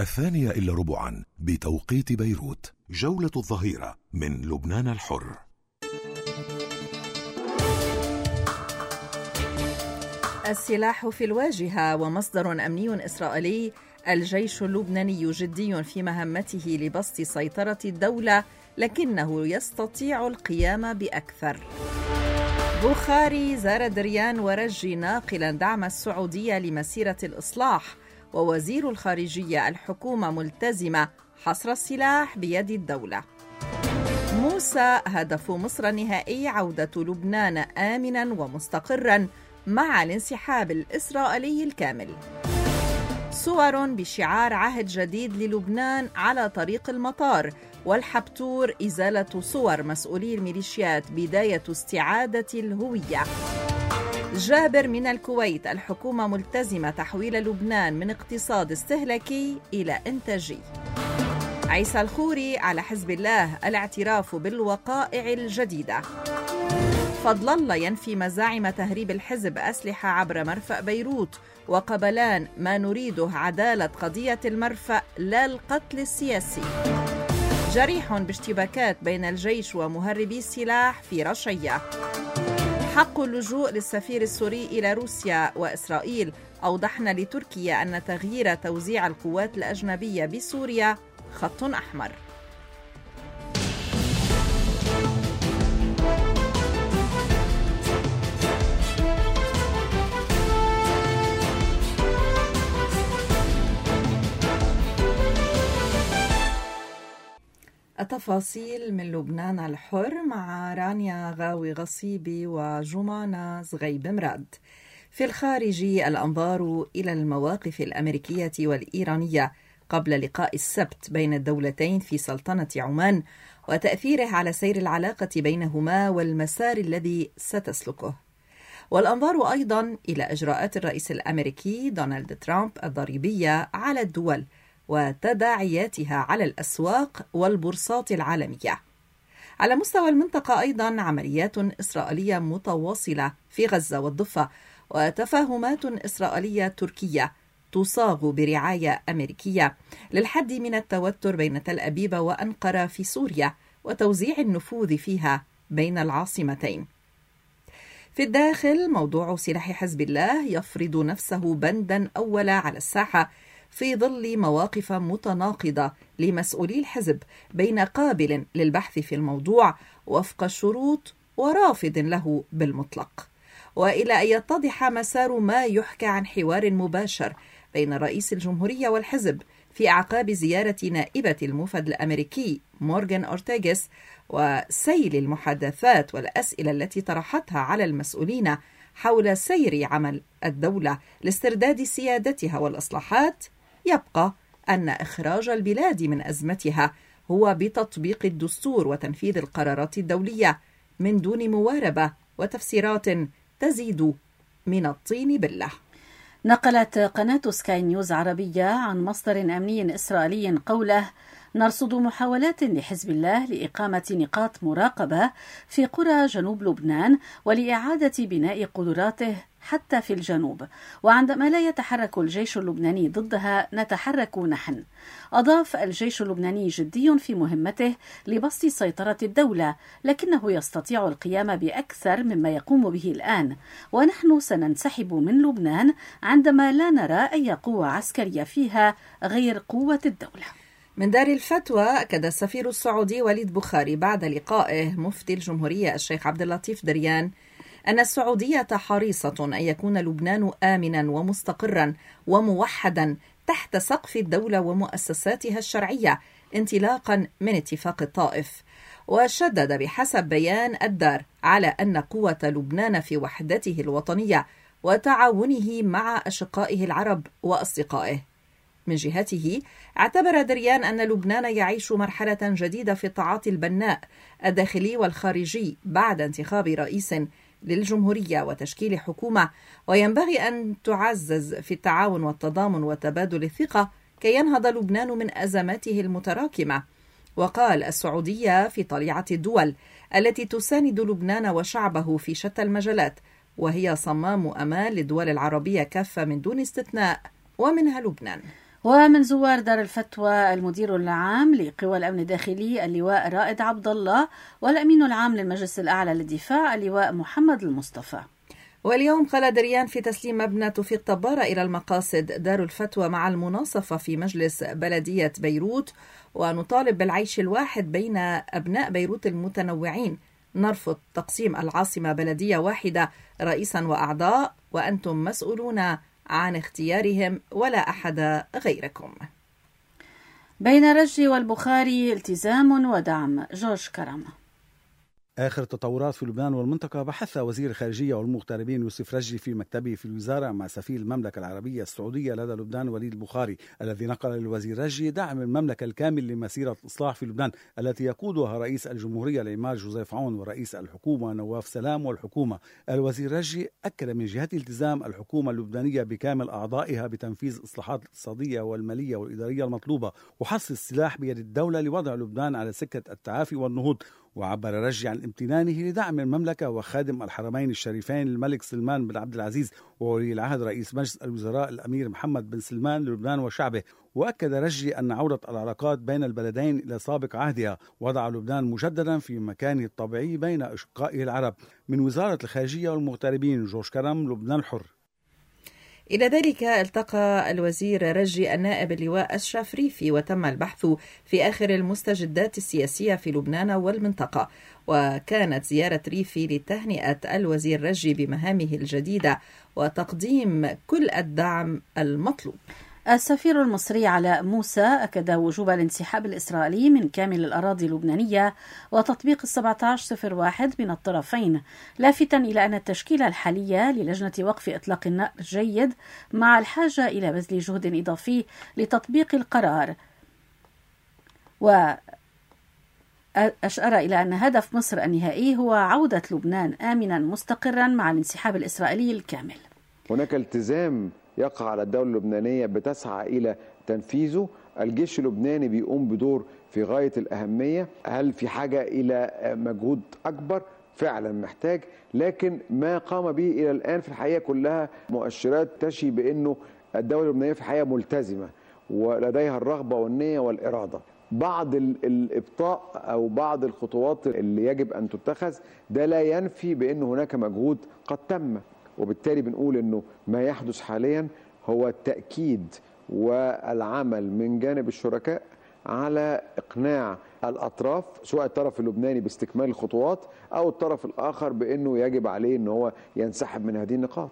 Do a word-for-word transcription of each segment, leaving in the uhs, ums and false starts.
الثانية إلا ربعا بتوقيت بيروت. جولة الظهيرة من لبنان الحر. السلاح في الواجهة ومصدر أمني إسرائيلي: الجيش اللبناني جدي في مهمته لبسط سيطرة الدولة، لكنه يستطيع القيام بأكثر. بوخاري زار دريان ورجي ناقلا دعم السعودية لمسيرة الإصلاح، ووزير الخارجية: الحكومة ملتزمة حصر السلاح بيد الدولة. موسى: هدف مصر النهائي عودة لبنان آمنا ومستقرا مع الانسحاب الإسرائيلي الكامل. صور بشعار عهد جديد للبنان على طريق المطار، والحبتور: إزالة صور مسؤولي الميليشيات بداية استعادة الهوية. جابر من الكويت: الحكومة ملتزمة تحويل لبنان من اقتصاد استهلاكي إلى إنتاجي. عيسى الخوري: على حزب الله الاعتراف بالوقائع الجديدة. فضل الله ينفي مزاعم تهريب الحزب أسلحة عبر مرفأ بيروت، وقبلان: ما نريده عدالة قضية المرفأ لا القتل السياسي. جريح باشتباكات بين الجيش ومهربي السلاح في رشية. حق اللجوء للسفير السوري إلى روسيا وإسرائيل أوضحن لتركيا أن تغيير توزيع القوات الأجنبية بسوريا خط أحمر. التفاصيل من لبنان الحر مع رانيا غاوي غصيبي وجمانة زغيب مراد. في الخارج الأنظار إلى المواقف الأمريكية والإيرانية قبل لقاء السبت بين الدولتين في سلطنة عمان، وتأثيره على سير العلاقة بينهما والمسار الذي ستسلكه. والأنظار أيضا إلى إجراءات الرئيس الأمريكي دونالد ترامب الضريبية على الدول وتداعياتها على الأسواق والبورصات العالمية. على مستوى المنطقة أيضا عمليات إسرائيلية متواصلة في غزة والضفة، وتفاهمات إسرائيلية تركية تصاغ برعاية أمريكية للحد من التوتر بين تل أبيب وأنقرة في سوريا، وتوزيع النفوذ فيها بين العاصمتين. في الداخل موضوع سلاح حزب الله يفرض نفسه بندا أولا على الساحة في ظل مواقف متناقضة لمسؤولي الحزب، بين قابل للبحث في الموضوع وفق الشروط ورافض له بالمطلق، وإلى أن يتضح مسار ما يحكى عن حوار مباشر بين رئيس الجمهورية والحزب في أعقاب زيارة نائبة الموفد الأمريكي مورغان أورتيغس، وسيل المحادثات والأسئلة التي طرحتها على المسؤولين حول سير عمل الدولة لاسترداد سيادتها والإصلاحات. يبقى أن إخراج البلاد من أزمتها هو بتطبيق الدستور وتنفيذ القرارات الدولية من دون مواربة وتفسيرات تزيد من الطين بلة. نقلت قناة سكاي نيوز عربية عن مصدر أمني إسرائيلي قوله: نرصد محاولات لحزب الله لإقامة نقاط مراقبة في قرى جنوب لبنان ولإعادة بناء قدراته حتى في الجنوب، وعندما لا يتحرك الجيش اللبناني ضدها نتحرك نحن. أضاف: الجيش اللبناني جدي في مهمته لبسط سيطرة الدولة، لكنه يستطيع القيام بأكثر مما يقوم به الآن، ونحن سننسحب من لبنان عندما لا نرى أي قوة عسكرية فيها غير قوة الدولة. من دار الفتوى أكد السفير السعودي وليد بوخاري بعد لقائه مفتي الجمهورية الشيخ عبد اللطيف دريان أن السعودية حريصة أن يكون لبنان آمنا ومستقرا وموحدا تحت سقف الدولة ومؤسساتها الشرعية انطلاقا من اتفاق الطائف. وشدد بحسب بيان الدار على أن قوة لبنان في وحدته الوطنية وتعاونه مع أشقائه العرب وأصدقائه. من جهته اعتبر دريان أن لبنان يعيش مرحلة جديدة في التعاطي البناء الداخلي والخارجي بعد انتخاب رئيس للجمهورية وتشكيل حكومة، وينبغي أن تعزز في التعاون والتضامن وتبادل الثقة كي ينهض لبنان من أزماته المتراكمة. وقال: السعودية في طليعة الدول التي تساند لبنان وشعبه في شتى المجالات، وهي صمام أمان للدول العربية كافة من دون استثناء ومنها لبنان. ومن زوار دار الفتوى المدير العام لقوى الأمن الداخلي اللواء رائد عبد الله، والأمين العام للمجلس الأعلى للدفاع اللواء محمد المصطفى. واليوم قال دريان في تسليم مبنى توفيق طبارة إلى المقاصد دار الفتوى مع المناصفة في مجلس بلدية بيروت: ونطالب بالعيش الواحد بين أبناء بيروت المتنوعين، نرفض تقسيم العاصمة بلدية واحدة رئيسا وأعضاء، وأنتم مسؤولون عن اختيارهم ولا أحد غيركم. بين رجي والبخاري التزام ودعم. جورج كرم. آخر التطورات في لبنان والمنطقة بحث وزير الخارجية والمغتربين يوسف رجي في مكتبه في الوزارة مع سفير المملكة العربية السعودية لدى لبنان وليد البخاري، الذي نقل للوزير رجي دعم المملكة الكامل لمسيرة الإصلاح في لبنان التي يقودها رئيس الجمهورية العماد جوزيف عون ورئيس الحكومة نواف سلام والحكومة. الوزير رجي أكد من جهة التزام الحكومة اللبنانية بكامل أعضائها بتنفيذ الإصلاحات الاقتصادية والمالية والإدارية المطلوبة وحص السلاح بيد الدولة لوضع لبنان على سكة التعافي والنهوض. وعبر رجي عن امتنانه لدعم المملكة وخادم الحرمين الشريفين الملك سلمان بن عبد العزيز وولي العهد رئيس مجلس الوزراء الأمير محمد بن سلمان للبنان وشعبه. وأكد رجي أن عودة العلاقات بين البلدين إلى سابق عهدها وضع لبنان مجددا في مكانه الطبيعي بين أشقائه العرب. من وزارة الخارجية والمغتربين، جورج كرم، لبنان الحر. إلى ذلك التقى الوزير رجي النائب اللواء أشرف ريفي، وتم البحث في آخر المستجدات السياسية في لبنان والمنطقة. وكانت زيارة ريفي لتهنئة الوزير رجي بمهامه الجديدة وتقديم كل الدعم المطلوب. السفير المصري علاء موسى أكد وجوب الانسحاب الإسرائيلي من كامل الأراضي اللبنانية وتطبيق السبعة عشر صفر واحد من الطرفين، لافتاً إلى أن التشكيلة الحالية للجنة وقف إطلاق النار جيد مع الحاجة إلى بذل جهد إضافي لتطبيق القرار. وأشار إلى أن هدف مصر النهائي هو عودة لبنان آمناً مستقراً مع الانسحاب الإسرائيلي الكامل. هناك التزام يقع على الدولة اللبنانية بتسعى إلى تنفيذه. الجيش اللبناني بيقوم بدور في غاية الأهمية. هل في حاجة إلى مجهود أكبر؟ فعلا محتاج، لكن ما قام به إلى الآن في الحقيقة كلها مؤشرات تشي بأنه الدولة اللبنانية في الحقيقة ملتزمة ولديها الرغبة والنية والإرادة. بعض الإبطاء أو بعض الخطوات اللي يجب أن تتخذ ده لا ينفي بأن هناك مجهود قد تم، وبالتالي بنقول أنه ما يحدث حاليا هو التأكيد والعمل من جانب الشركاء على إقناع الأطراف، سواء الطرف اللبناني باستكمال الخطوات أو الطرف الآخر بأنه يجب عليه أنه هو ينسحب من هذه النقاط.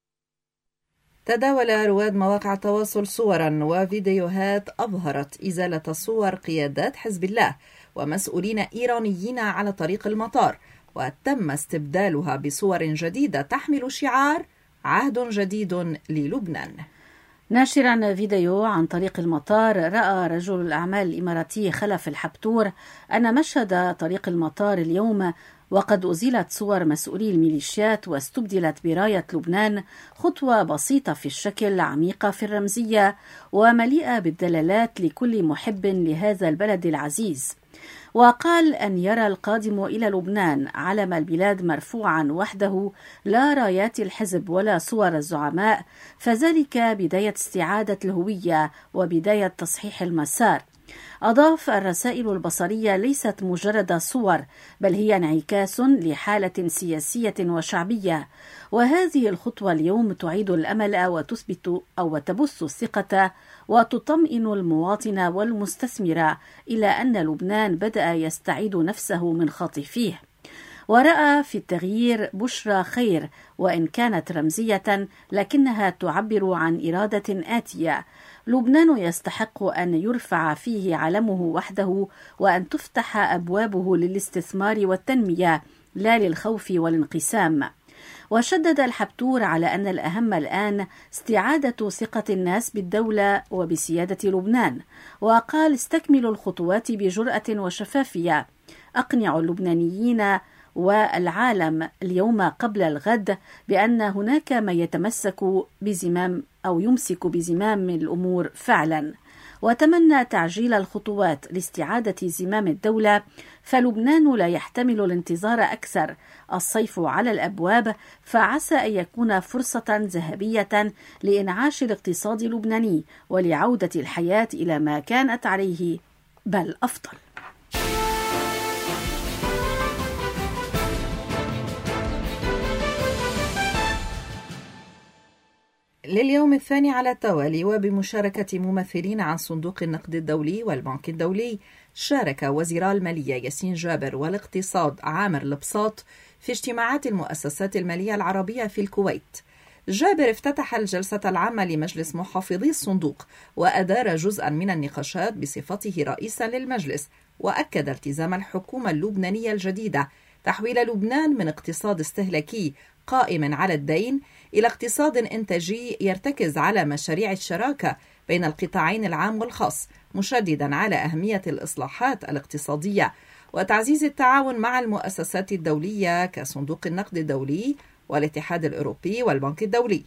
تداول رواد مواقع التواصل صورا وفيديوهات أظهرت إزالة صور قيادات حزب الله ومسؤولين إيرانيين على طريق المطار، وتم استبدالها بصور جديدة تحمل شعار عهد جديد للبنان. ناشرا فيديو عن طريق المطار، رأى رجل الأعمال الإماراتي خلف الحبتور أن مشهد طريق المطار اليوم وقد أزيلت صور مسؤولي الميليشيات واستبدلت براية لبنان، خطوة بسيطة في الشكل، عميقة في الرمزية، ومليئة بالدلالات لكل محب لهذا البلد العزيز. وقال أن يرى القادم إلى لبنان علم البلاد مرفوعا وحده، لا رايات الحزب ولا صور الزعماء، فذلك بداية استعادة الهوية وبداية تصحيح المسار. أضاف: الرسائل البصرية ليست مجرد صور، بل هي انعكاس لحالة سياسية وشعبية، وهذه الخطوة اليوم تعيد الأمل وتثبت أو تبث الثقة وتطمئن المواطن والمستثمر إلى أن لبنان بدأ يستعيد نفسه من خاطفيه. ورأى في التغيير بشرى خير، وإن كانت رمزية لكنها تعبر عن إرادة آتية. لبنان يستحق أن يرفع فيه علمه وحده وأن تفتح أبوابه للاستثمار والتنمية لا للخوف والانقسام. وشدد الحبتور على أن الأهم الآن استعادة ثقة الناس بالدولة وبسيادة لبنان، وقال: استكملوا الخطوات بجرأة وشفافية، أقنعوا اللبنانيين والعالم اليوم قبل الغد بأن هناك ما يتمسك بزمام أو يمسك بزمام الأمور فعلا. وتمنى تعجيل الخطوات لاستعادة زمام الدولة، فلبنان لا يحتمل الانتظار أكثر. الصيف على الأبواب، فعسى أن يكون فرصة ذهبية لإنعاش الاقتصاد اللبناني ولعودة الحياة إلى ما كانت عليه بل أفضل. لليوم الثاني على التوالي وبمشاركة ممثلين عن صندوق النقد الدولي والبنك الدولي، شارك وزيرا المالية ياسين جابر والاقتصاد عامر البساط في اجتماعات المؤسسات المالية العربية في الكويت. جابر افتتح الجلسة العامة لمجلس محافظي الصندوق وأدار جزءا من النقاشات بصفته رئيسا للمجلس، وأكد التزام الحكومة اللبنانية الجديدة تحويل لبنان من اقتصاد استهلاكي قائم على الدين إلى اقتصاد إنتاجي يرتكز على مشاريع الشراكة بين القطاعين العام والخاص، مشددا على أهمية الإصلاحات الاقتصادية وتعزيز التعاون مع المؤسسات الدولية كصندوق النقد الدولي والاتحاد الأوروبي والبنك الدولي.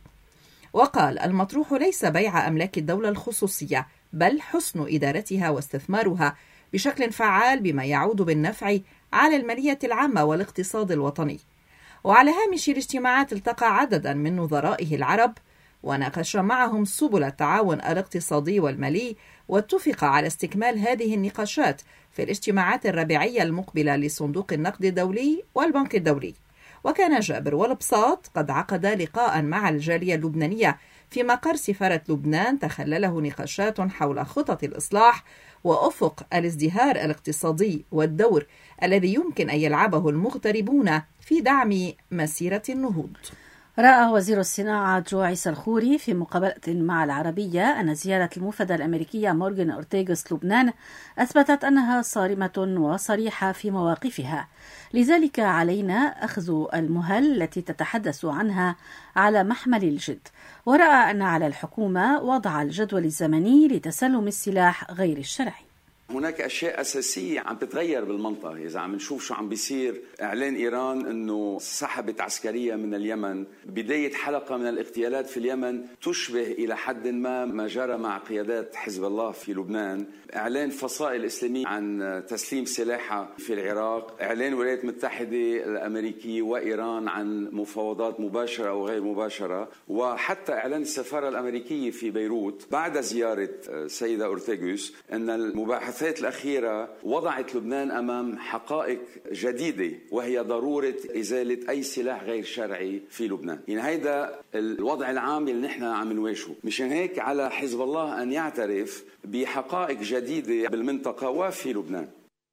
وقال: المطروح ليس بيع أملاك الدولة الخصوصية، بل حسن إدارتها واستثمارها بشكل فعال بما يعود بالنفع على المالية العامة والاقتصاد الوطني. وعلى هامش الاجتماعات التقى عددا من نظرائه العرب وناقش معهم سبل التعاون الاقتصادي والمالي، واتفق على استكمال هذه النقاشات في الاجتماعات الربيعية المقبلة لصندوق النقد الدولي والبنك الدولي. وكان جابر والبساط قد عقد لقاء مع الجالية اللبنانية في مقر سفارة لبنان تخلله نقاشات حول خطط الإصلاح وأفق الازدهار الاقتصادي والدور الذي يمكن أن يلعبه المغتربون في دعم مسيرة النهوض. رأى وزير الصناعة جو عيسى الخوري في مقابلة مع العربية أن زيارة الموفد الأمريكية مورغان أورتيغوس لبنان أثبتت أنها صارمة وصريحة في مواقفها، لذلك علينا أخذ المهل التي تتحدث عنها على محمل الجد. ورأى أن على الحكومة وضع الجدول الزمني لتسلم السلاح غير الشرعي. هناك أشياء أساسية عم تتغير بالمنطقة. إذا عم نشوف شو عم بيصير، إعلان إيران أنه سحبت عسكرية من اليمن، بداية حلقة من الاغتيالات في اليمن تشبه إلى حد ما ما جرى مع قيادات حزب الله في لبنان، إعلان فصائل الإسلامية عن تسليم سلاحها في العراق، إعلان الولايات المتحدة الأمريكية وإيران عن مفاوضات مباشرة أو غير مباشرة، وحتى إعلان السفارة الأمريكية في بيروت بعد زيارة سيدة أورتيغوس أن المباحثات الأخيرة وضعت لبنان أمام حقائق جديدة، وهي ضرورة إزالة أي سلاح غير شرعي في لبنان. يعني هيدا الوضع العام اللي نحن عم نواجهه. مشان هيك على حزب الله أن يعترف بحقائق جديدة بالمنطقة وفي لبنان.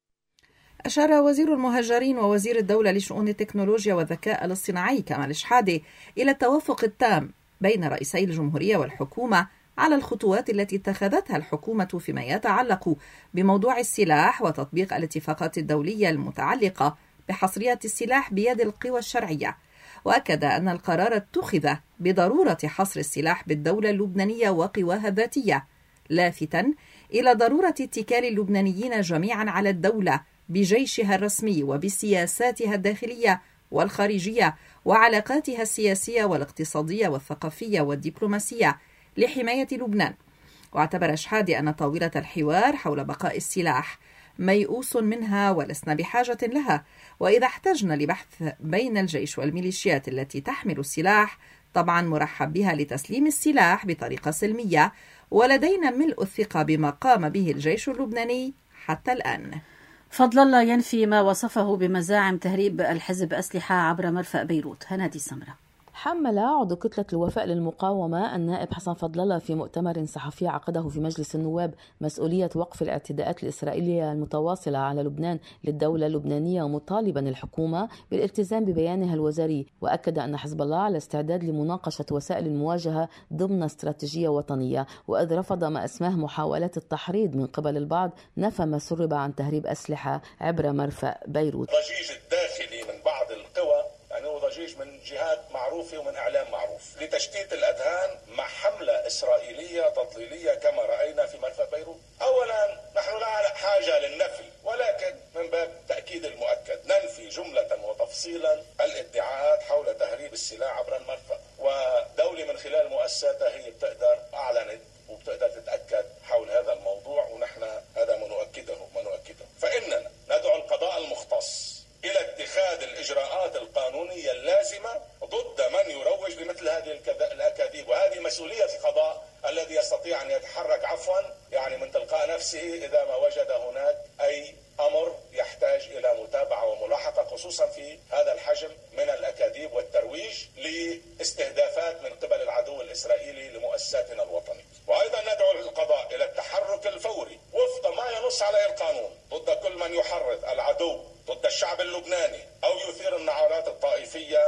أشار وزير المهاجرين ووزير الدولة لشؤون التكنولوجيا والذكاء الاصطناعي كمال شحادة إلى التوافق التام بين رئيسي الجمهورية والحكومة على الخطوات التي اتخذتها الحكومة فيما يتعلق بموضوع السلاح وتطبيق الاتفاقات الدولية المتعلقة بحصرية السلاح بيد القوى الشرعية. وأكد أن القرار اتخذ بضرورة حصر السلاح بالدولة اللبنانية وقواها الذاتية، لافتا إلى ضرورة اتكال اللبنانيين جميعا على الدولة بجيشها الرسمي وبسياساتها الداخلية والخارجية وعلاقاتها السياسية والاقتصادية والثقافية والدبلوماسية لحماية لبنان. واعتبر شحادة أن طاولة الحوار حول بقاء السلاح ميؤوس منها ولسنا بحاجة لها، وإذا احتجنا لبحث بين الجيش والميليشيات التي تحمل السلاح طبعا مرحب بها لتسليم السلاح بطريقة سلمية، ولدينا ملء الثقة بما قام به الجيش اللبناني حتى الآن. فضل الله ينفي ما وصفه بمزاعم تهريب الحزب أسلحة عبر مرفأ بيروت. هنادي سمرة. حمل عضو كتلة الوفاء للمقاومة النائب حسن فضل الله في مؤتمر صحفي عقده في مجلس النواب مسؤولية وقف الاعتداءات الإسرائيلية المتواصلة على لبنان للدولة اللبنانية، ومطالبا الحكومة بالالتزام ببيانها الوزاري. وأكد أن حزب الله على استعداد لمناقشة وسائل المواجهة ضمن استراتيجية وطنية، وإذ رفض ما أسماه محاولات التحريض من قبل البعض، نفى ما سرب عن تهريب أسلحة عبر مرفأ بيروت. ضجيج الداخلي من بعض القوى، يعني هو ضجيج من جهات معروفة ومن إعلام معروف لتشتيت الأذهان مع حملة إسرائيلية تضليلية كما رأينا في مرفأ بيروت. أولا نحن لا حاجة للنفي، ولكن من باب تأكيد المؤكد ننفي جملة وتفصيلا الادعاءات حول تهريب السلاح عبر المرفأ، ودولة من خلال مؤسساتها هي بتقدر أعلنت وبتقدر تتأكد حول هذا الموضوع. خصوصا في هذا الحجم من الأكاذيب والترويج لاستهدافات من قبل العدو الإسرائيلي لمؤسساتنا الوطنية. وأيضا ندعو القضاء إلى التحرك الفوري وفق ما ينص عليه القانون ضد كل من يحرض العدو ضد الشعب اللبناني أو يثير النعرات الطائفية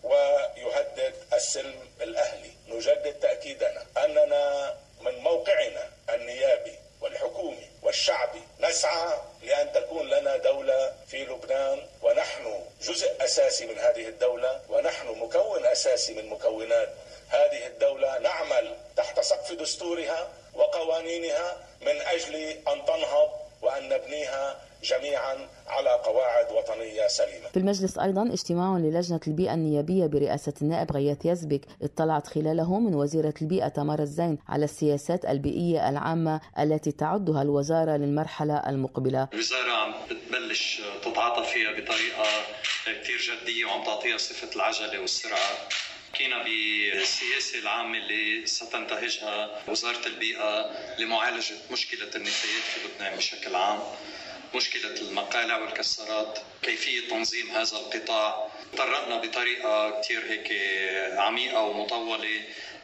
ويهدد السلم الأهلي. نجدد تأكيدنا أننا من موقعنا النيابي والحكومي والشعبي نسعى لأن تكون لنا دولة في لبنان، ونحن جزء أساسي من هذه الدولة، ونحن مكون أساسي من مكونات هذه الدولة. نعمل تحت سقف دستورها وقوانينها من أجل أن تنهض وأن نبنيها جميعا على قواعد وطنية سليمة. في المجلس أيضا اجتماع للجنة البيئة النيابية برئاسة النائب غياث يزبك اطلعت خلاله من وزيرة البيئة تمار الزين على السياسات البيئية العامة التي تعدها الوزارة للمرحلة المقبلة. الوزارة عم بتبلش تتعاطى فيها بطريقة كثير جدية وعم تعطيها صفة العجلة والسرعة. حكينا بالسياسة العامة اللي ستنتهجها وزارة البيئة لمعالجة مشكلة النفايات في لبنان بشكل عام، مشكلة المقالع والكسرات، كيفية تنظيم هذا القطاع. تطرقنا بطريقة كتير هيك عميقة ومطولة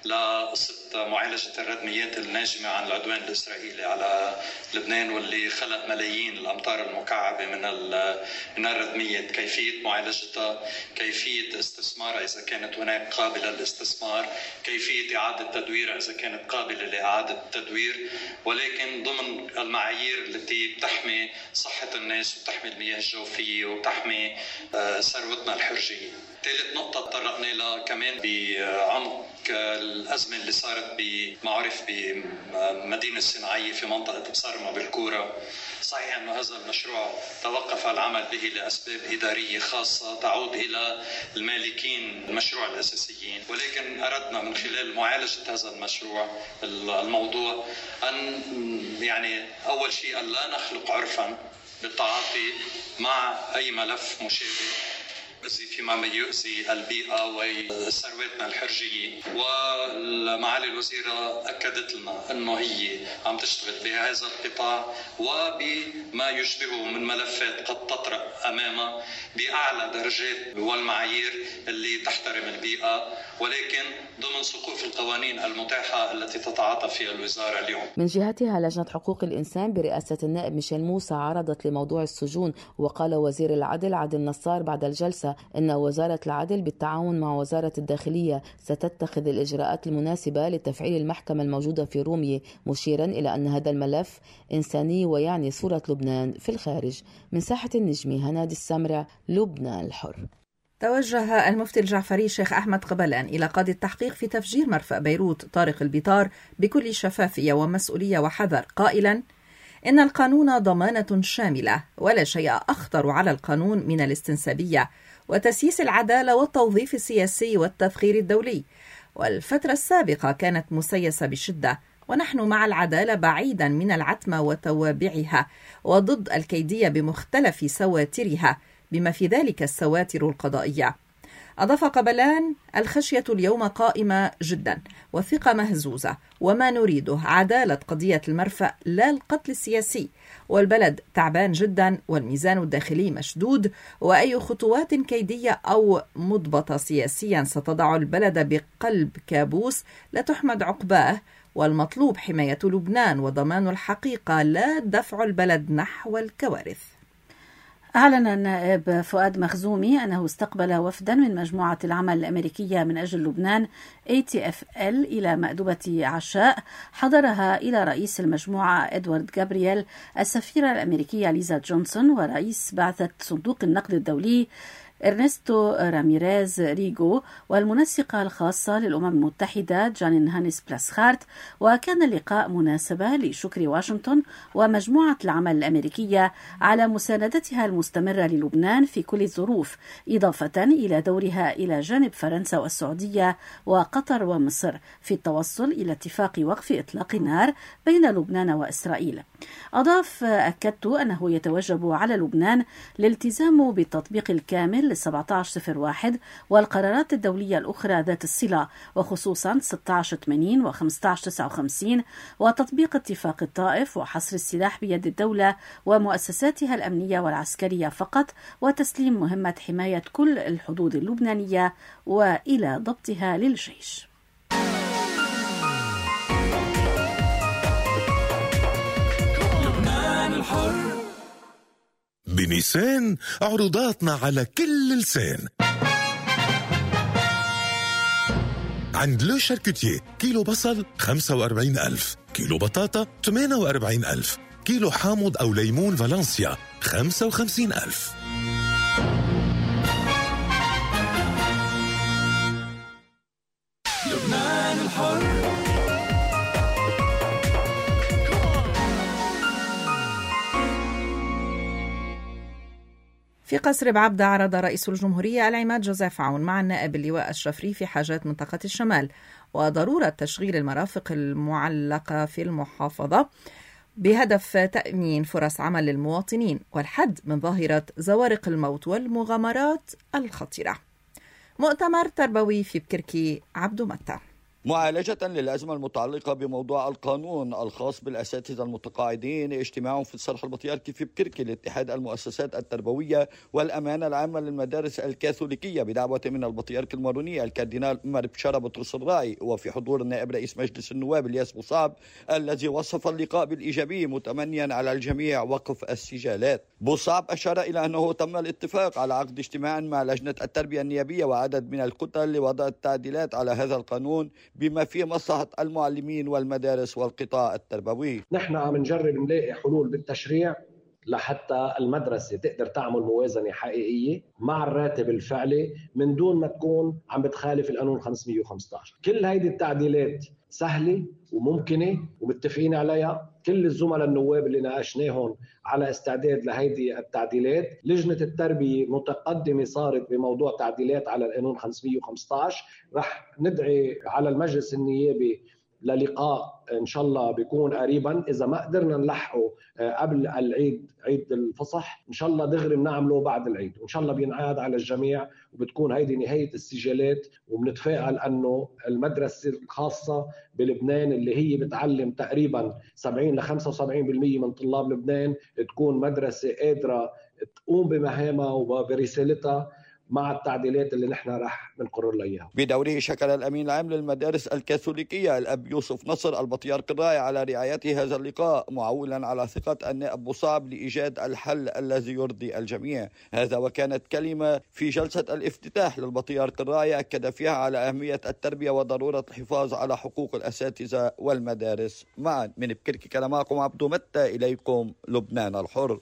لقصة معالجة الردميات الناجمة عن العدوان الإسرائيلي على لبنان واللي خلق ملايين الأمتار المكعبة من من الردميات، كيفية معالجتها، كيفية استثمارها إذا كانت هناك قابلة للاستثمار، كيفية إعادة تدويرها إذا كانت قابلة لإعادة التدوير، ولكن ضمن المعايير التي بتحمي صحة الناس وبتحمي المياه الجوفية وبتحمي ثروتنا الحرجية. ثالث نقطة تطرقنا لها كمان بعمق الأزمة اللي صارت بمعرف بمدينة الصناعية في منطقة بصرمة بالكورة. صحيح أن هذا المشروع توقف العمل به لأسباب إدارية خاصة تعود إلى المالكين المشروع الأساسيين، ولكن أردنا من خلال معالجة هذا المشروع الموضوع أن يعني أول شيء أن لا نخلق عرفا بالتعاطي مع أي ملف مشابه فيما يؤذي البيئة وثرواتنا الحرجية. ومعالي الوزيرة أكدت لنا أنه هي عم تشتغل بهذا القطاع وبما يشبهه من ملفات قد تطرق أمامها بأعلى درجات والمعايير اللي تحترم البيئة، ولكن ضمن سقوف القوانين المتاحة التي تتعاطى فيها الوزارة اليوم. من جهتها لجنة حقوق الإنسان برئاسة النائب ميشيل موسى عرضت لموضوع السجون، وقال وزير العدل عادل نصار بعد الجلسة إن وزارة العدل بالتعاون مع وزارة الداخلية ستتخذ الإجراءات المناسبة لتفعيل المحكمة الموجودة في رومية، مشيرا إلى أن هذا الملف إنساني ويعني صورة لبنان في الخارج. من ساحة النجمة هنادي السمرة، لبنان الحر. توجه المفتي الجعفري شيخ أحمد قبلان إلى قاضي التحقيق في تفجير مرفأ بيروت طارق البيطار بكل شفافية ومسؤولية وحذر، قائلا إن القانون ضمانة شاملة ولا شيء أخطر على القانون من الاستنسابية وتسييس العدالة والتوظيف السياسي والتفخير الدولي، والفترة السابقة كانت مسيسة بشدة، ونحن مع العدالة بعيدا من العتمة وتوابعها وضد الكيدية بمختلف سواترها بما في ذلك السواتر القضائية. أضاف قبلان: الخشية اليوم قائمة جدا والثقة مهزوزة، وما نريده عدالة قضية المرفأ لا القتل السياسي، والبلد تعبان جدا والميزان الداخلي مشدود، وأي خطوات كيدية أو مضبطة سياسيا ستضع البلد بقلب كابوس لا تحمد عقباه، والمطلوب حماية لبنان وضمان الحقيقة لا دفع البلد نحو الكوارث. أعلن النائب فؤاد مخزومي أنه استقبل وفدا من مجموعة العمل الأمريكية من أجل لبنان إيه تي إف إل إلى مأدبة عشاء حضرها إلى رئيس المجموعة إدوارد جابرييل، السفيرة الأمريكية ليزا جونسون، ورئيس بعثة صندوق النقد الدولي إرنستو راميريز ريغو، والمنسقة الخاصة للأمم المتحدة جانين هانيس بلاسخارت. وكان اللقاء مناسبة لشكر واشنطن ومجموعة العمل الأمريكية على مساندتها المستمرة للبنان في كل الظروف، إضافة إلى دورها إلى جانب فرنسا والسعودية وقطر ومصر في التوصل إلى اتفاق وقف إطلاق النار بين لبنان وإسرائيل. أضاف: أكدت أنه يتوجب على لبنان الالتزام بالتطبيق الكامل ل سبعة عشر صفر واحد والقرارات الدولية الأخرى ذات الصلة، وخصوصا ستة عشر ثمانين و خمسة عشر تسعة وخمسين، وتطبيق اتفاق الطائف، وحصر السلاح بيد الدولة ومؤسساتها الأمنية والعسكرية فقط، وتسليم مهمة حماية كل الحدود اللبنانية وإلى ضبطها للجيش. بنيسان عروضاتنا على كل لسان. عند لو شاركوتيه كيلو بصل خمسة وأربعين ألف، كيلو بطاطا ثمانية وأربعين ألف، كيلو حامض أو ليمون فالنسيا خمسة وخمسين ألف. لبنان الحر. في قصر بعبدة عرض رئيس الجمهورية العماد جوزيف عون مع النائب اللواء أشرف ريفي حاجات منطقة الشمال وضرورة تشغيل المرافق المعلقة في المحافظة بهدف تأمين فرص عمل للمواطنين والحد من ظاهرة زوارق الموت والمغامرات الخطيرة. مؤتمر تربوي في بكركي. عبدو متى. معالجة للأزمة المتعلقة بموضوع القانون الخاص بالأساتذة المتقاعدين، اجتماع في الصرح البطياركي في بكركي لاتحاد المؤسسات التربوية والأمانة العامة للمدارس الكاثوليكية بدعوة من البطيارك الماروني الكاردينال عمر بشارة بطرس الراعي، وفي حضور النائب رئيس مجلس النواب الياس بوصعب الذي وصف اللقاء بالإيجابي متمنيا على الجميع وقف السجالات. بوصعب أشار إلى أنه تم الاتفاق على عقد اجتماع مع لجنة التربية النيابية وعدد من الكتل لوضع التعديلات على هذا القانون بما فيه مصلحة المعلمين والمدارس والقطاع التربوي. نحن عم نجرب نلاقي حلول بالتشريع لحتى المدرسة تقدر تعمل موازنة حقيقية مع الراتب الفعلي من دون ما تكون عم بتخالف القانون خمسمية وخمسة عشر. كل هيدي التعديلات سهلة وممكنة ومتفقين عليها. كل الزملاء النواب اللي ناقشناهم على استعداد لهيدي التعديلات. لجنة التربية متقدمة صارت بموضوع تعديلات على القانون خمسمية وخمسة عشر. رح ندعي على المجلس النيابي للقاء إن شاء الله بيكون قريبا. إذا ما قدرنا نلحقه قبل العيد عيد الفصح إن شاء الله دغري بنعمله بعد العيد، وإن شاء الله بينعاد على الجميع وبتكون هيدي نهاية السجالات. وبنتفائل أنه المدرسة الخاصة بلبنان اللي هي بتعلم تقريبا سبعين لخمسة وسبعين بالمية من طلاب لبنان تكون مدرسة قادرة تقوم بمهامها وبرسالتها مع التعديلات اللي نحن رح نقرر لها اياها. بدوره شكر الامين العام للمدارس الكاثوليكيه الاب يوسف نصر البطيارك الراعي على رعاية هذا اللقاء، معولا على ثقة النائب بوصعب لايجاد الحل الذي يرضي الجميع. هذا وكانت كلمة في جلسة الافتتاح للبطيارك الراعي اكد فيها على اهمية التربية وضرورة الحفاظ على حقوق الاساتذة والمدارس معا. من بكركي كان معكم عبدو متى، اليكم لبنان الحر.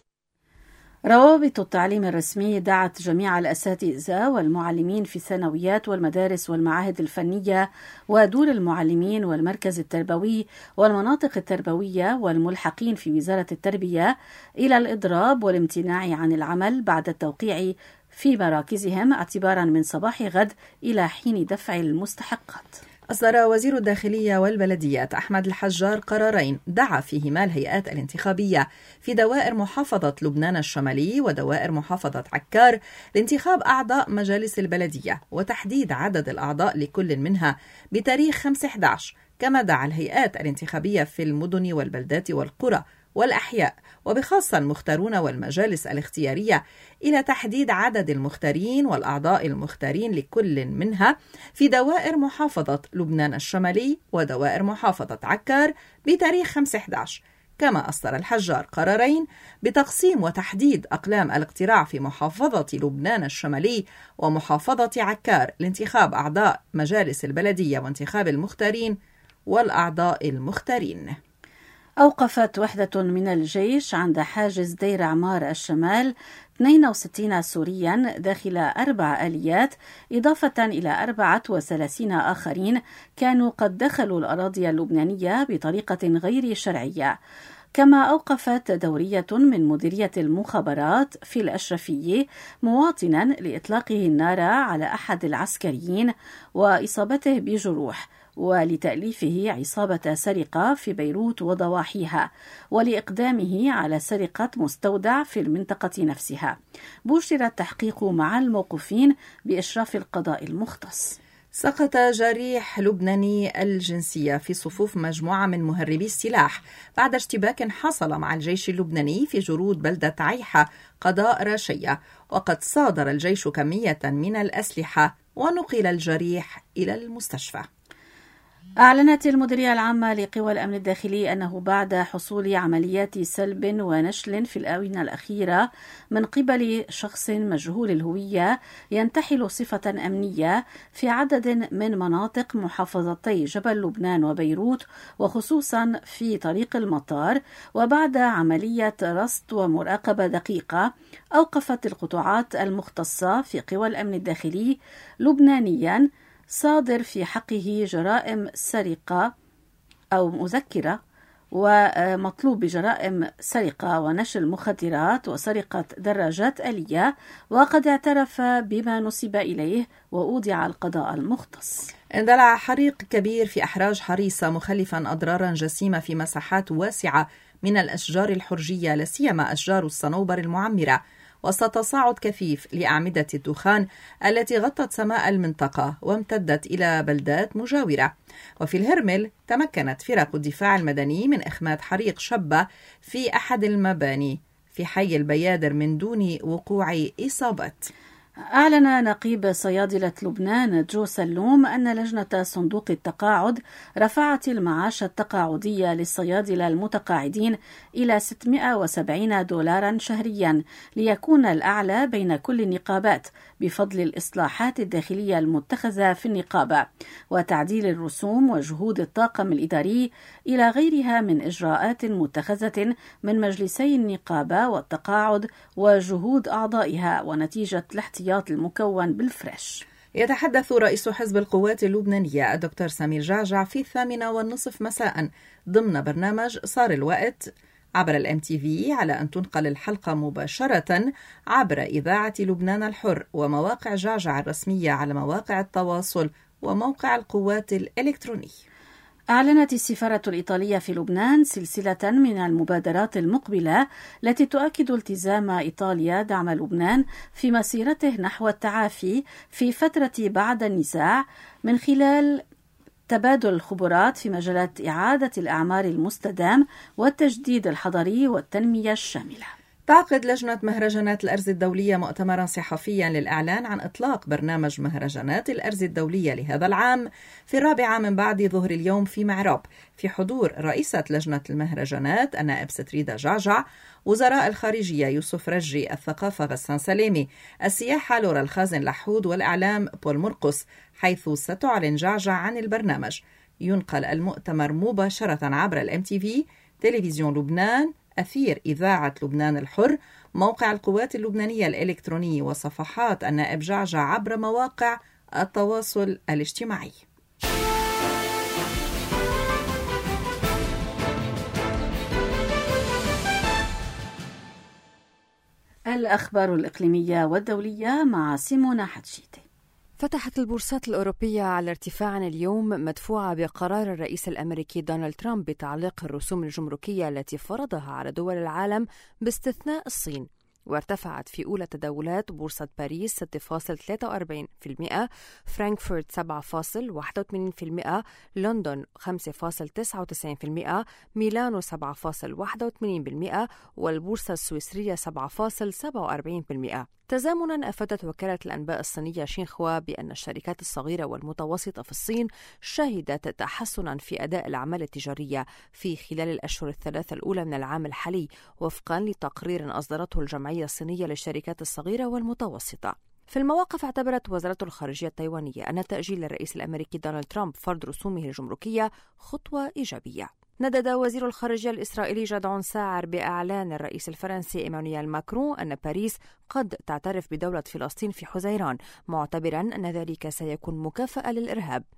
روابط التعليم الرسمي دعت جميع الأساتذة والمعلمين في الثانويات والمدارس والمعاهد الفنية ودور المعلمين والمركز التربوي والمناطق التربوية والملحقين في وزارة التربية إلى الإضراب والامتناع عن العمل بعد التوقيع في مراكزهم اعتبارا من صباح غد إلى حين دفع المستحقات. أصدر وزير الداخلية والبلديات أحمد الحجار قرارين دعا فيهما الهيئات الانتخابية في دوائر محافظة لبنان الشمالي ودوائر محافظة عكار لانتخاب أعضاء مجالس البلدية وتحديد عدد الأعضاء لكل منها بتاريخ خمسة أحد عشر، كما دعا الهيئات الانتخابية في المدن والبلدات والقرى والأحياء وبخاصة المختارون والمجالس الاختيارية إلى تحديد عدد المختارين والأعضاء المختارين لكل منها في دوائر محافظة لبنان الشمالي ودوائر محافظة عكار بتاريخ خمسة أحد عشر. كما أصدر الحجار قرارين بتقسيم وتحديد أقلام الاقتراع في محافظة لبنان الشمالي ومحافظة عكار لانتخاب أعضاء مجالس البلدية وانتخاب المختارين والأعضاء المختارين. أوقفت وحدة من الجيش عند حاجز دير عمار الشمال اثنين وستين سوريا داخل أربع آليات، إضافة إلى أربعة وثلاثين آخرين كانوا قد دخلوا الأراضي اللبنانية بطريقة غير شرعية. كما أوقفت دورية من مديرية المخابرات في الأشرفية مواطنا لإطلاقه النار على أحد العسكريين وإصابته بجروح، ولتأليفه عصابة سرقة في بيروت وضواحيها، ولإقدامه على سرقة مستودع في المنطقة نفسها. بشر التحقيق مع الموقوفين بإشراف القضاء المختص. سقط جريح لبناني الجنسية في صفوف مجموعة من مهربي السلاح بعد اشتباك حصل مع الجيش اللبناني في جرود بلدة عيحة قضاء راشية، وقد صادر الجيش كمية من الأسلحة ونقل الجريح إلى المستشفى. أعلنت المديرية العامة لقوى الأمن الداخلي أنه بعد حصول عمليات سلب ونشل في الآونة الأخيرة من قبل شخص مجهول الهوية ينتحل صفة أمنية في عدد من مناطق محافظتي جبل لبنان وبيروت، وخصوصا في طريق المطار، وبعد عملية رصد ومراقبة دقيقة أوقفت القطاعات المختصة في قوى الأمن الداخلي لبنانيا صادر في حقه جرائم سرقة أو مذكرة ومطلوب بجرائم سرقة ونشل مخدرات وسرقة دراجات آلية، وقد اعترف بما نسب إليه وأودع القضاء المختص. اندلع حريق كبير في أحراج حريصة مخلفا أضرارا جسيمة في مساحات واسعة من الأشجار الحرجية، لا سيما أشجار الصنوبر المعمرة، وسط تصاعد كثيف لأعمدة الدخان التي غطت سماء المنطقة وامتدت إلى بلدات مجاورة. وفي الهرمل تمكنت فرق الدفاع المدني من إخماد حريق شبة في أحد المباني في حي البيادر من دون وقوع إصابات. أعلن نقيب صيادلة لبنان جو سلوم أن لجنة صندوق التقاعد رفعت المعاش التقاعدي للصيادلة المتقاعدين إلى ستمائة وسبعين دولارا شهريا ليكون الأعلى بين كل النقابات بفضل الإصلاحات الداخلية المتخذة في النقابة وتعديل الرسوم وجهود الطاقم الإداري إلى غيرها من إجراءات متخذة من مجلسي النقابة والتقاعد وجهود أعضائها ونتيجة الاحتياط المكون بالفريش. يتحدث رئيس حزب القوات اللبنانية الدكتور سمير جعجع في الثامنة والنصف مساء ضمن برنامج صار الوقت عبر الام تي في على أن تنقل الحلقة مباشرة عبر إذاعة لبنان الحر ومواقع جعجع الرسمية على مواقع التواصل وموقع القوات الإلكتروني. أعلنت السفارة الإيطالية في لبنان سلسلة من المبادرات المقبلة التي تؤكد التزام إيطاليا دعم لبنان في مسيرته نحو التعافي في فترة بعد النزاع من خلال تبادل الخبرات في مجالات إعادة الأعمار المستدام والتجديد الحضري والتنمية الشاملة. تعقد لجنة مهرجانات الأرز الدولية مؤتمرا صحفيا للإعلان عن إطلاق برنامج مهرجانات الأرز الدولية لهذا العام في الرابعة من بعد ظهر اليوم في معراب، في حضور رئيسة لجنة المهرجانات النائب ستريدا جعجع، وزراء الخارجية يوسف رجي، الثقافة غسان سليمي، السياحة لورا الخازن لحود، والإعلام بول مرقس، حيث ستعلن جعجع عن البرنامج. ينقل المؤتمر مباشرة عبر الام تي في، تلفزيون لبنان، أثير إذاعة لبنان الحر، موقع القوات اللبنانية الإلكتروني، وصفحات النائب جعجع عبر مواقع التواصل الاجتماعي. الأخبار الإقليمية والدولية مع سيمونا حتشيتي. فتحت البورصات الأوروبية على ارتفاع اليوم مدفوعة بقرار الرئيس الأمريكي دونالد ترامب بتعليق الرسوم الجمركية التي فرضها على دول العالم باستثناء الصين، وارتفعت في أولى تداولات بورصة باريس ستة فاصلة ثلاثة وأربعين بالمئة، فرانكفورت سبعة فاصلة واحد وثمانين بالمئة، لندن خمسة فاصلة تسعة وتسعين بالمئة، ميلانو سبعة فاصلة واحد وثمانين بالمئة، والبورصة السويسرية سبعة فاصلة سبعة وأربعين بالمئة. تزامنا أفادت وكالة الأنباء الصينية شينخوا بأن الشركات الصغيرة والمتوسطة في الصين شهدت تحسنا في أداء الأعمال التجارية في خلال الأشهر الثلاثة الأولى من العام الحالي، وفقا لتقرير أصدرته الجمعية الصينية للشركات الصغيرة والمتوسطة. في المواقف اعتبرت وزارة الخارجية التايوانية أن تأجيل الرئيس الأمريكي دونالد ترامب فرض رسومه الجمركية خطوة إيجابية. ندد وزير الخارجية الإسرائيلي جدعون ساعر بإعلان الرئيس الفرنسي إيمانويل ماكرون أن باريس قد تعترف بدولة فلسطين في حزيران، معتبرا أن ذلك سيكون مكافأة للإرهاب.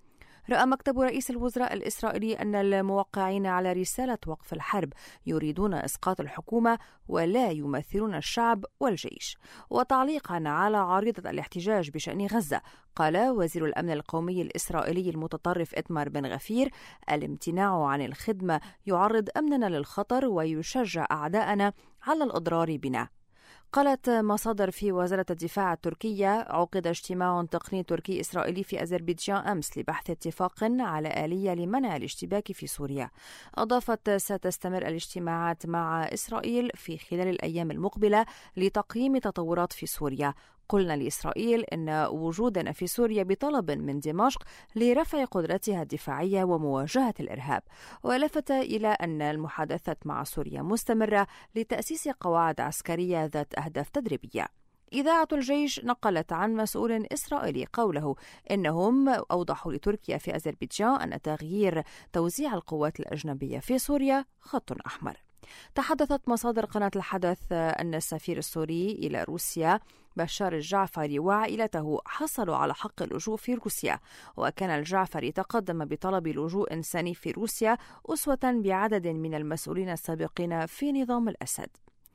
رأى مكتب رئيس الوزراء الإسرائيلي أن الموقعين على رسالة وقف الحرب يريدون إسقاط الحكومة ولا يمثلون الشعب والجيش. وتعليقا على عريضة الاحتجاج بشأن غزة، قال وزير الأمن القومي الإسرائيلي المتطرف إتمار بن غفير: الامتناع عن الخدمة يعرض أمننا للخطر ويشجع أعداءنا على الإضرار بنا. قالت مصادر في وزارة الدفاع التركية: عقد اجتماع تقني تركي إسرائيلي في أذربيجان أمس لبحث اتفاق على آلية لمنع الاشتباك في سوريا. أضافت: ستستمر الاجتماعات مع إسرائيل في خلال الأيام المقبلة لتقييم تطورات في سوريا. قلنا لإسرائيل إن وجودنا في سوريا بطلب من دمشق لرفع قدرتها الدفاعية ومواجهة الإرهاب. ولفت إلى أن المحادثات مع سوريا مستمرة لتأسيس قواعد عسكرية ذات أهداف تدريبية. إذاعة الجيش نقلت عن مسؤول إسرائيلي قوله إنهم أوضحوا لتركيا في أذربيجان أن تغيير توزيع القوات الأجنبية في سوريا خط أحمر. تحدثت مصادر قناة الحدث أن السفير السوري إلى روسيا بشار الجعفري وعائلته حصلوا على حق اللجوء في روسيا، وكان الجعفري تقدم بطلب لجوء إنساني في روسيا أسوة بعدد من المسؤولين السابقين في نظام الأسد.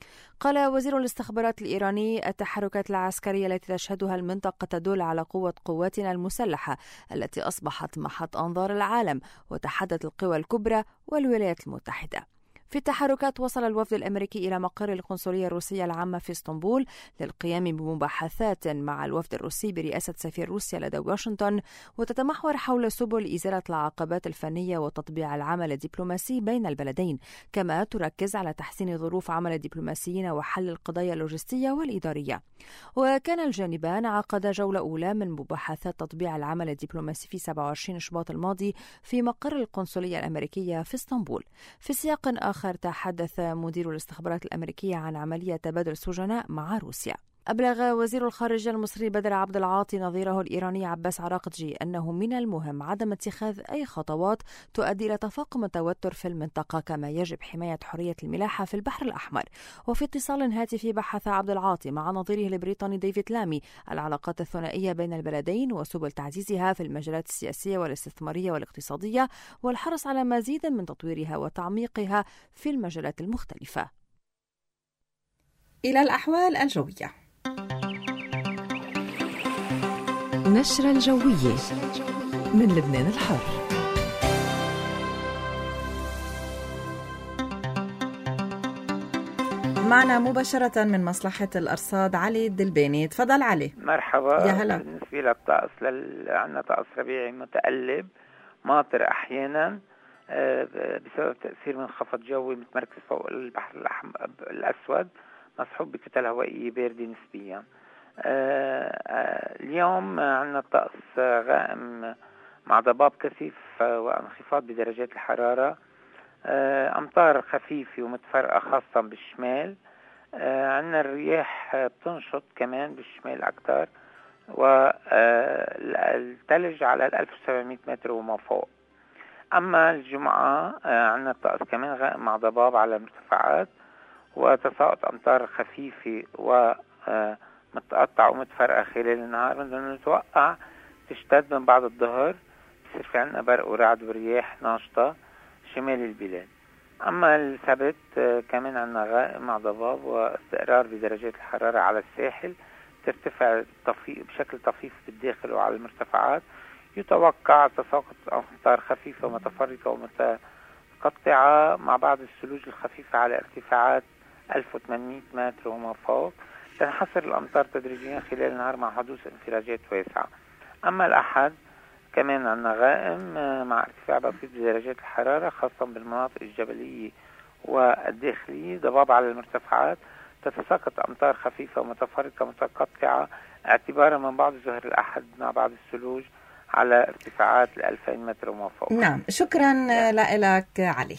قال وزير الاستخبارات الإيراني: التحركات العسكرية التي تشهدها المنطقة تدل على قوة قواتنا المسلحة التي أصبحت محط أنظار العالم وتحدت القوى الكبرى والولايات المتحدة. في التحركات وصل الوفد الأمريكي إلى مقر القنصلية الروسية العامة في اسطنبول للقيام بمباحثات مع الوفد الروسي برئاسة سفير روسيا لدى واشنطن، وتتمحور حول سبل إزالة العقبات الفنية وتطبيع العمل الدبلوماسي بين البلدين، كما تركز على تحسين ظروف عمل الدبلوماسيين وحل القضايا اللوجستية والإدارية. وكان الجانبان عقدا جولة أولى من مباحثات تطبيع العمل الدبلوماسي في سبعة وعشرين شباط الماضي في مقر القنصلية الأمريكية في اسطنبول. في سياق آخر تحدث مدير الاستخبارات الأمريكية عن عملية تبادل سجناء مع روسيا. أبلغ وزير الخارجية المصري بدر عبد العاطي نظيره الإيراني عباس عراقجي أنه من المهم عدم اتخاذ أي خطوات تؤدي إلى تفاقم التوتر في المنطقة، كما يجب حماية حرية الملاحة في البحر الأحمر. وفي اتصال هاتفي بحث عبد العاطي مع نظيره البريطاني ديفيد لامي العلاقات الثنائية بين البلدين وسبل تعزيزها في المجالات السياسية والاستثمارية والاقتصادية، والحرص على مزيد من تطويرها وتعميقها في المجالات المختلفة. إلى الأحوال الجوية. نشرة الجوية من لبنان الحر. معنا مباشرة من مصلحة الأرصاد علي الدلباني. تفضل علي. مرحبا. يا هلا. بالنسبة للطقس لل... عندنا طقس ربيعي متقلب ماطر أحيانا بسبب تأثير منخفض جوي متمركز فوق البحر الأحمر الأسود مصحوب بكتل هوائية باردة نسبيا. اليوم عندنا طقس غائم مع ضباب كثيف وانخفاض بدرجات الحرارة، أمطار خفيفة ومتفرقة خاصة بالشمال. عندنا الرياح بتنشط كمان بالشمال أكتر، والثلج على الألف وسبعمائة متر وما فوق. أما الجمعة عندنا الطقس كمان غائم مع ضباب على المرتفعات وتساقط أمطار خفيفة ومتقطعة ومتفرقة خلال النهار. بدنا نتوقع تشتد من بعد الظهر، بصير في عندنا برق ورعد ورياح ناشطة شمال البلاد. أما السبت كمان عندنا غائم مع ضباب واستقرار بدرجات الحرارة على الساحل، ترتفع بشكل طفيف بالداخل وعلى المرتفعات. يتوقع تساقط أمطار خفيفة متفرقة ومتقطعة مع بعض الثلوج الخفيفة على ارتفاعات ألف وثمانمائة متر وما فوق. تنحصر الأمطار تدريجيا خلال النهار مع حدوث انفراجات واسعة. أما الأحد كمان عندنا غائم مع ارتفاع بسيط بدرجات الحرارة خاصة بالمناطق الجبلية والداخلية، ضباب على المرتفعات. تتساقط أمطار خفيفة ومتفرقة متقطعة اعتبارا من بعض ظهر الأحد مع بعض الثلوج على ارتفاعات الألفين متر وما فوق. نعم، شكرا لك علي.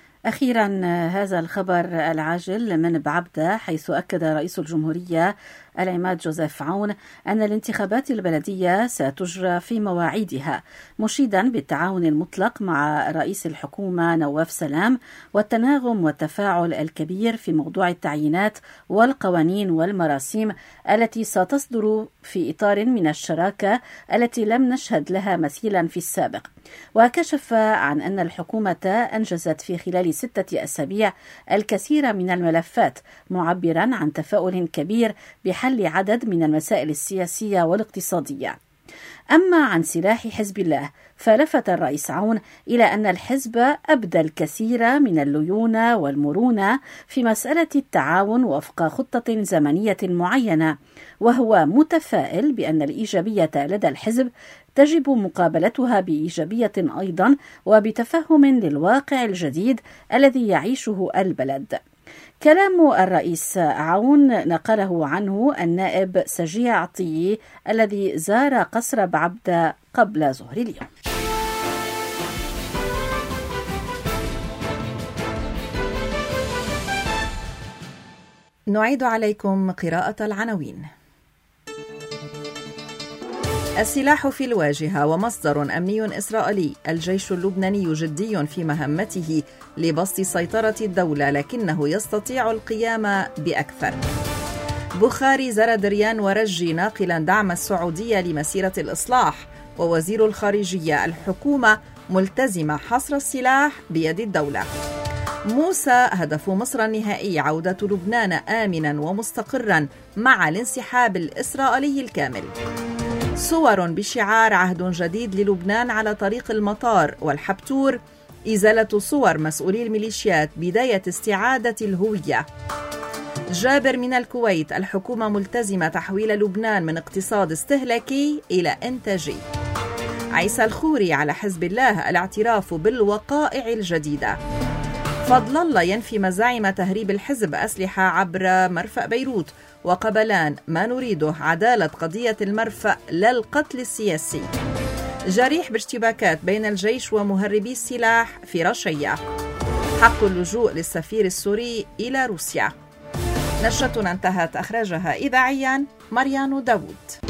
أخيرا هذا الخبر العاجل من بعبدة، حيث أكد رئيس الجمهورية العماد جوزيف عون أن الانتخابات البلدية ستجرى في مواعيدها، مشيدا بالتعاون المطلق مع رئيس الحكومة نواف سلام والتناغم والتفاعل الكبير في موضوع التعيينات والقوانين والمراسيم التي ستصدر في إطار من الشراكة التي لم نشهد لها مثيلا في السابق. وكشف عن أن الحكومة أنجزت في خلال ستة أسابيع الكثير من الملفات، معبرا عن تفاؤل كبير بحل عدد من المسائل السياسية والاقتصادية. أما عن سلاح حزب الله، فلفت الرئيس عون إلى أن الحزب أبدى الكثير من الليونة والمرونة في مسألة التعاون وفق خطة زمنية معينة، وهو متفائل بأن الإيجابية لدى الحزب تجب مقابلتها بإيجابية أيضا وبتفهم للواقع الجديد الذي يعيشه البلد. كلام الرئيس عون نقله عنه النائب سجيع عطية الذي زار قصر بعبدة قبل ظهر اليوم. نعيد عليكم قراءة العناوين. السلاح في الواجهة ومصدر أمني إسرائيلي: الجيش اللبناني جدي في مهمته لبسط سيطرة الدولة لكنه يستطيع القيام بأكثر. بخاري زردريان ورجي ناقلا دعم السعودية لمسيرة الإصلاح. ووزير الخارجية: الحكومة ملتزمة حصر السلاح بيد الدولة. موسى: هدف مصر النهائي عودة لبنان آمنا ومستقرا مع الانسحاب الإسرائيلي الكامل. صور بشعار عهد جديد للبنان على طريق المطار والحبتور. إزالة صور مسؤولي الميليشيات بداية استعادة الهوية. جابر من الكويت: الحكومة ملتزمة تحويل لبنان من اقتصاد استهلاكي إلى إنتاجي. عيسى الخوري: على حزب الله الاعتراف بالوقائع الجديدة. فضل الله ينفي مزاعم تهريب الحزب أسلحة عبر مرفأ بيروت. وقبلان: ما نريده عدالة قضية المرفأ لا القتل السياسي. جريح باشتباكات بين الجيش ومهربي السلاح في رشية. حق اللجوء للسفير السوري إلى روسيا. نشرتنا انتهت، أخرجها إذاعيا مريان داوود.